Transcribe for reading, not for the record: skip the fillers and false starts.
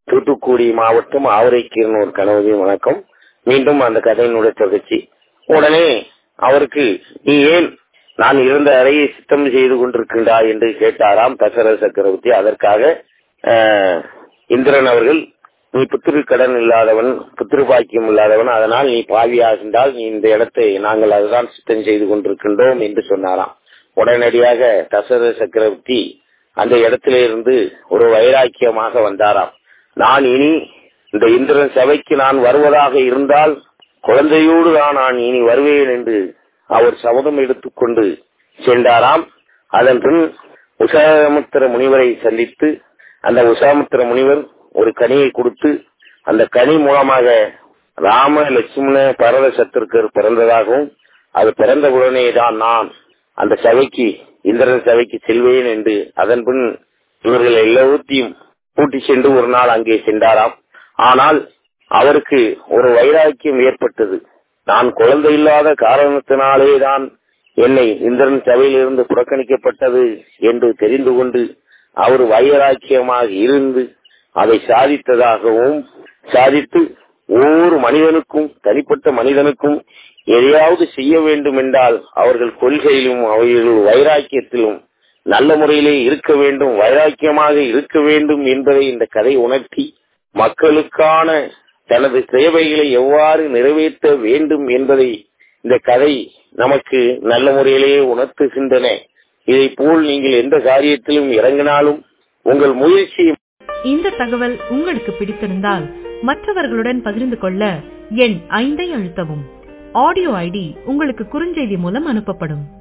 தூத்துக்குடி மாவட்டம் ஆவரைக்கீரனூர் கணவதி. வணக்கம். மீண்டும் அந்த கதையினுடைய தொடர்ச்சி. உடனே அவருக்கு நீ ஏன் நான் இருந்த அறையை சுத்தம் செய்து கொண்டிருக்கின்றாய் என்று கேட்டாராம் தசரத சக்கரவர்த்தி. அதற்காக இந்திரன் அவர்கள், நீ புத்திரு கடன் இல்லாதவன், புத்திரு பாக்கியம் இல்லாதவன், அதனால் நீ பாவியாகின்றால் நீ இந்த இடத்தை நாங்கள் அதுதான் சுத்தம் செய்து கொண்டிருக்கின்றோம் என்று சொன்னாராம். உடனடியாக தசரத சக்கரவர்த்தி அந்த இடத்திலிருந்து ஒரு வைராக்கியமாக வந்தாராம். நான் இனி இந்த இந்திரன் சபைக்கு நான் வருவதாக இருந்தால் குழந்தையோடு தான் நான் இனி வருவேன் என்று அவர் சபதம் எடுத்துக்கொண்டு சென்றாராம். அதன் பின் உசாமுத்திர முனிவரை சந்தித்து அந்த உசாமுத்திர முனிவர் ஒரு கனியை கொடுத்து அந்த கனி மூலமாக ராம லட்சுமண பரத சத்ருக்கர் பிறந்ததாகவும் அது பிறந்தவுடனே தான் நான் அந்த சபைக்கு இந்திரன் சபைக்கு செல்வேன் என்று அதன் பின் இவர்கள் எல்லோரையும் கூட்டி சென்று ஒரு நாள் அங்கே சென்றாராம். ஆனால் அவருக்கு ஒரு வைராக்கியம் ஏற்பட்டது. நான் குழந்தை இல்லாத காரணத்தினாலே தான் என்னை இந்திரன் சபையிலிருந்து புறக்கணிக்கப்பட்டது என்று தெரிந்து கொண்டு அவர் வைராக்கியமாக இருந்து அதை சாதித்ததாகவும் சாதித்து ஒவ்வொரு மனிதனுக்கும் தனிப்பட்ட மனிதனுக்கும் எதையாவது செய்ய வேண்டும் என்றால் அவர்கள் கொள்கையிலும் அவர்கள் வைராக்கியத்திலும் நல்ல முறையிலே இருக்க வேண்டும், வைராக்கியமாக இருக்க வேண்டும் என்பதை இந்த கதை உணர்த்தி மக்களுக்கான தனது சேவைகளை எவ்வாறு நிறைவேற்ற வேண்டும் என்பதை இந்த கதை நமக்கு நல்ல முறையிலேயே உணர்த்துகின்றன. இதை போல் நீங்கள் எந்த காரியத்திலும் இறங்கினாலும் உங்கள் முயற்சி. இந்த தகவல் உங்களுக்கு பிடித்திருந்தால் மற்றவர்களுடன் பகிர்ந்து கொள்ள எண் 5 அழுத்தவும். ஆடியோ ஐடி உங்களுக்கு குறுஞ்செய்தி மூலம் அனுப்பப்படும்.